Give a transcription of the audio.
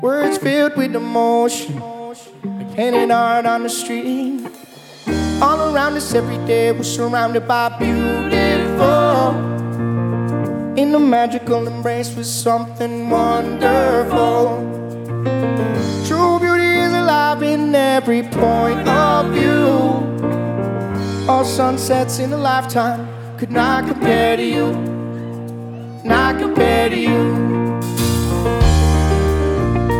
Words filled with emotion, like painted art on the street. All around us every day we're surrounded by beautiful. In the magical embrace with something wonderful. True beauty is alive in every point of view. All sunsets in a lifetime could not compare to you. Not compare to you.